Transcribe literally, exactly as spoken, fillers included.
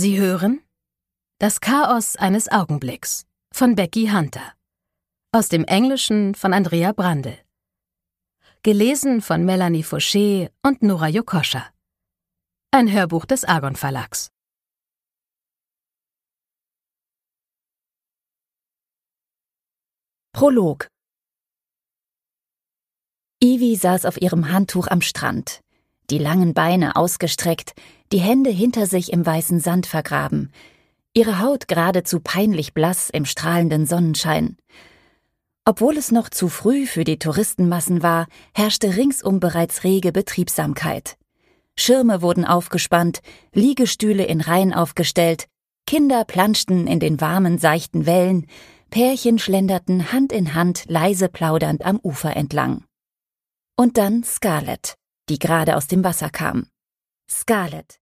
Sie hören Das Chaos eines Augenblicks von Becky Hunter. Aus dem Englischen von Andrea Brandl. Gelesen von Melanie Fauché und Nora Jokoscha. Ein Hörbuch des Argon Verlags. Prolog. Ivy saß auf ihrem Handtuch am Strand, die langen Beine ausgestreckt, die Hände hinter sich im weißen Sand vergraben, ihre Haut geradezu peinlich blass im strahlenden Sonnenschein. Obwohl es noch zu früh für die Touristenmassen war, herrschte ringsum bereits rege Betriebsamkeit. Schirme wurden aufgespannt, Liegestühle in Reihen aufgestellt, Kinder planschten in den warmen, seichten Wellen, Pärchen schlenderten Hand in Hand leise plaudernd am Ufer entlang. Und dann Scarlett, die gerade aus dem Wasser kam. Scarlett,